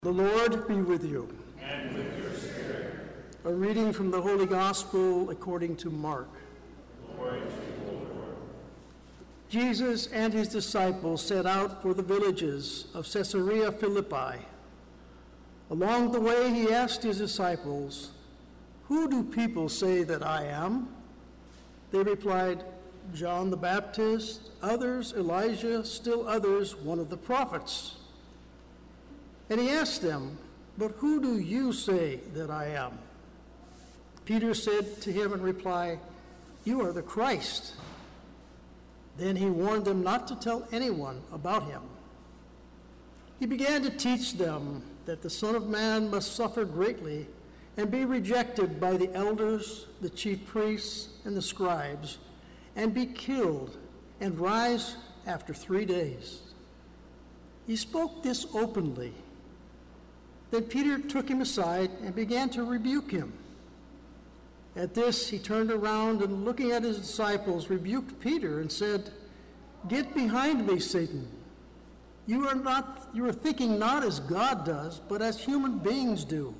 The Lord be with you. And with your spirit. A reading from the Holy Gospel according to Mark. Glory to you, O Lord. Jesus and his disciples set out for the villages of Caesarea Philippi. Along the way he asked his disciples, "Who do people say that I am?" They replied, "John the Baptist, others Elijah, still others one of the prophets." And he asked them, "But who do you say that I am?" Peter said to him in reply, "You are the Christ." Then he warned them not to tell anyone about him. He began to teach them that the Son of Man must suffer greatly and be rejected by the elders, the chief priests, and the scribes, and be killed and rise after 3 days. He spoke this openly. Then Peter took him aside and began to rebuke him. At this, he turned around and, looking at his disciples, rebuked Peter and said, "Get behind me, Satan. You are thinking not as God does, but as human beings do."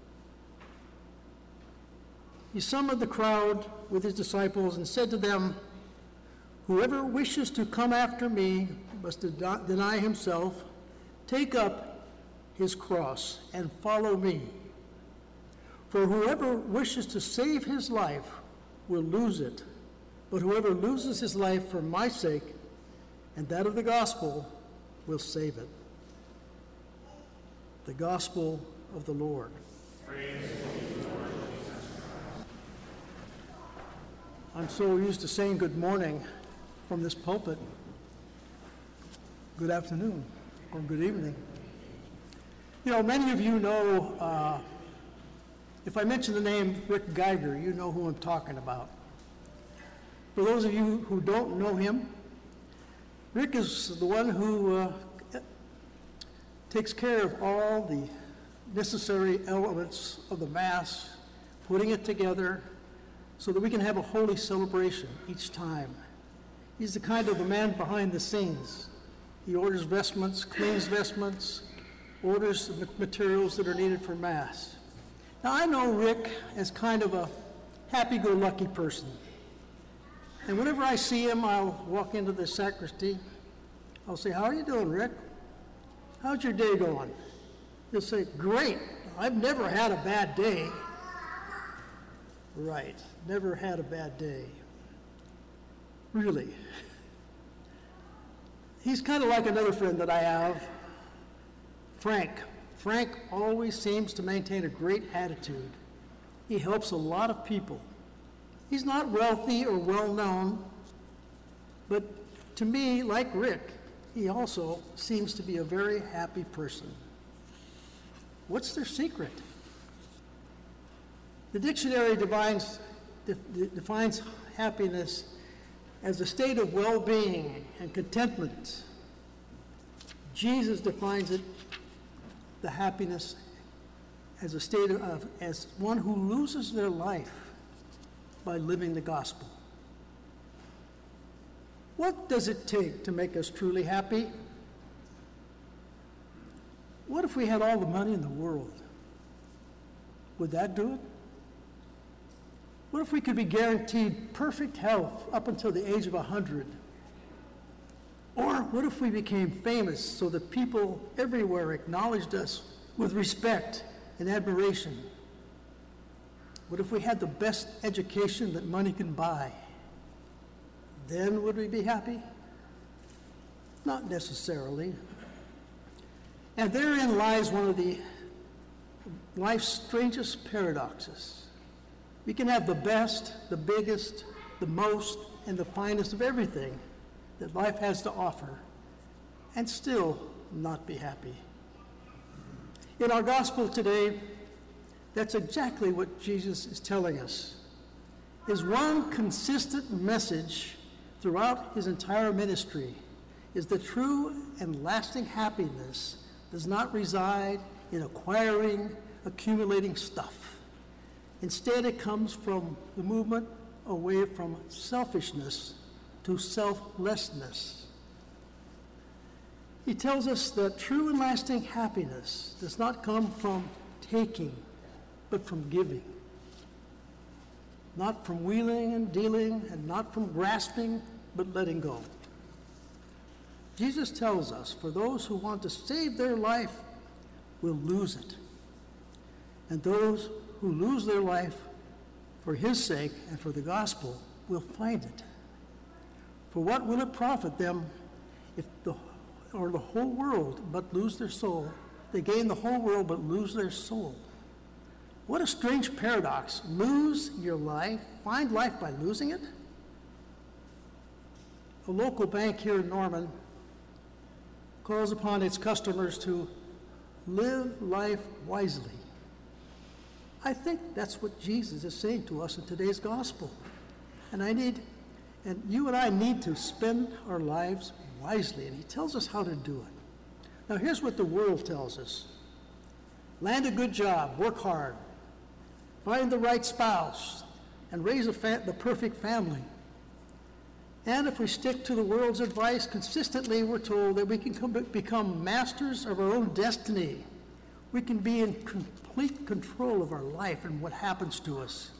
He summoned the crowd with his disciples and said to them, "Whoever wishes to come after me must deny himself, take up his cross, and follow me. For whoever wishes to save his life will lose it, but whoever loses his life for my sake and that of the gospel will save it." The gospel of the Lord. Praise to you, Lord Jesus Christ. I'm so used to saying good morning from this pulpit. Good afternoon or good evening. You know, many of you know, if I mention the name Rick Geiger, you know who I'm talking about. For those of you who don't know him, Rick is the one who takes care of all the necessary elements of the Mass, putting it together so that we can have a holy celebration each time. He's the kind of the man behind the scenes. He orders vestments, cleans vestments, orders the materials that are needed for Mass. Now, I know Rick as kind of a happy-go-lucky person. And whenever I see him, I'll walk into the sacristy. I'll say, "How are you doing, Rick? How's your day going?" He'll say, "Great. I've never had a bad day." Right, never had a bad day. Really. He's kind of like another friend that I have, Frank. Frank always seems to maintain a great attitude. He helps a lot of people. He's not wealthy or well-known, but to me, like Rick, he also seems to be a very happy person. What's their secret? The dictionary defines happiness as a state of well-being and contentment. Jesus defines it, the happiness, as a state of, as one who loses their life by living the gospel. What does it take to make us truly happy? What if we had all the money in the world? Would that do it? What if we could be guaranteed perfect health up until the age of 100? Or what if we became famous so that people everywhere acknowledged us with respect and admiration? What if we had the best education that money can buy? Then would we be happy? Not necessarily. And therein lies one of the life's strangest paradoxes. We can have the best, the biggest, the most, and the finest of everything that life has to offer, and still not be happy. In our gospel today, that's exactly what Jesus is telling us. His one consistent message throughout his entire ministry is that true and lasting happiness does not reside in acquiring, accumulating stuff. Instead, it comes from the movement away from selfishness to selflessness. He tells us that true and lasting happiness does not come from taking, but from giving. Not from wheeling and dealing, and not from grasping, but letting go. Jesus tells us, for those who want to save their life will lose it. And those who lose their life for his sake and for the gospel will find it. For what will it profit them if the whole world but lose their soul? They gain the whole world but lose their soul. What a strange paradox. Lose your life, find life by losing it? A local bank here in Norman calls upon its customers to live life wisely. I think that's what Jesus is saying to us in today's gospel. And you and I need to spend our lives wisely, and he tells us how to do it. Now here's what the world tells us. Land a good job, work hard, find the right spouse, and raise the perfect family. And if we stick to the world's advice consistently, we're told that we can become masters of our own destiny. We can be in complete control of our life and what happens to us.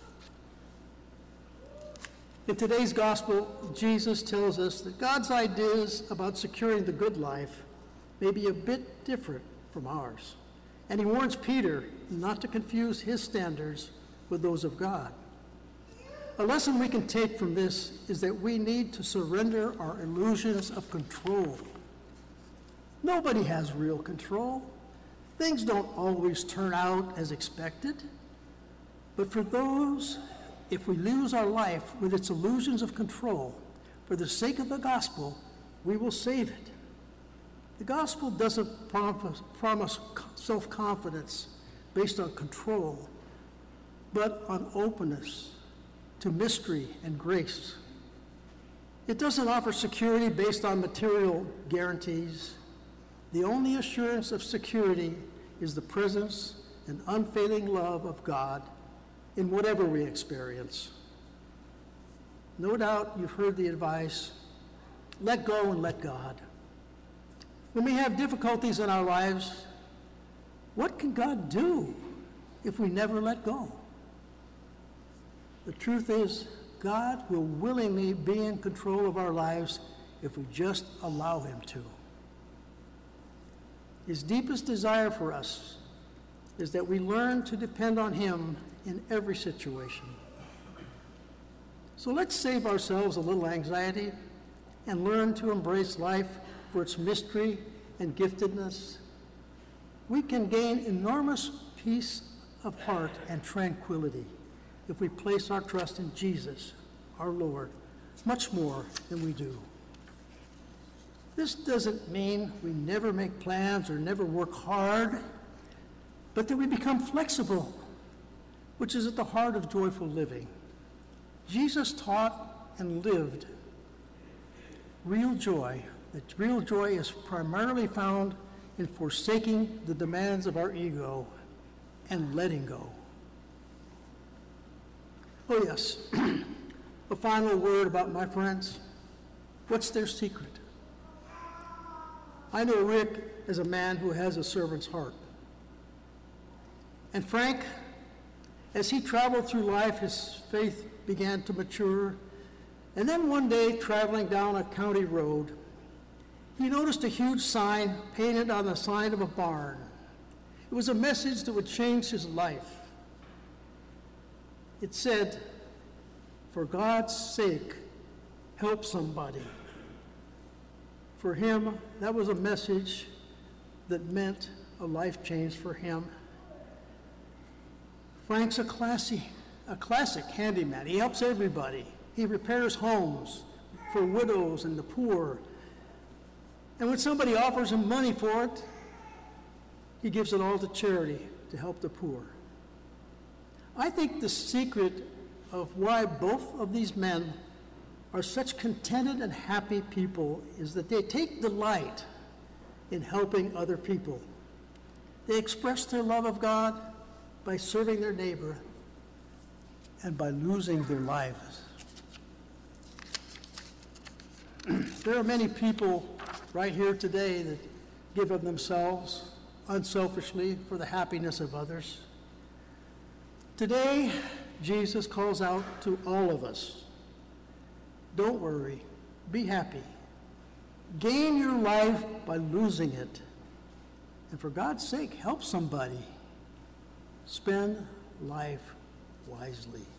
In today's gospel, Jesus tells us that God's ideas about securing the good life may be a bit different from ours. And he warns Peter not to confuse his standards with those of God. A lesson we can take from this is that we need to surrender our illusions of control. Nobody has real control. Things don't always turn out as expected. But for those, if we lose our life with its illusions of control, for the sake of the gospel, we will save it. The gospel doesn't promise self-confidence based on control, but on openness to mystery and grace. It doesn't offer security based on material guarantees. The only assurance of security is the presence and unfailing love of God in whatever we experience. No doubt you've heard the advice, let go and let God. When we have difficulties in our lives, what can God do if we never let go? The truth is, God will willingly be in control of our lives if we just allow him to. His deepest desire for us is that we learn to depend on him in every situation. So let's save ourselves a little anxiety and learn to embrace life for its mystery and giftedness. We can gain enormous peace of heart and tranquility if we place our trust in Jesus, our Lord, much more than we do. This doesn't mean we never make plans or never work hard, but that we become flexible, which is at the heart of joyful living. Jesus taught and lived real joy. That real joy is primarily found in forsaking the demands of our ego and letting go. Oh yes, a final word about my friends. What's their secret? I know Rick as a man who has a servant's heart. And Frank, as he traveled through life, his faith began to mature. And then one day, traveling down a county road, he noticed a huge sign painted on the side of a barn. It was a message that would change his life. It said, "For God's sake, help somebody." For him, that was a message that meant a life change for him. Frank's a classic handyman. He helps everybody. He repairs homes for widows and the poor. And when somebody offers him money for it, he gives it all to charity to help the poor. I think the secret of why both of these men are such contented and happy people is that they take delight in helping other people. They express their love of God by serving their neighbor and by losing their lives. There are many people right here today that give of themselves unselfishly for the happiness of others. Today, Jesus calls out to all of us. Don't worry, be happy. Gain your life by losing it. And for God's sake, help somebody. Spend life wisely.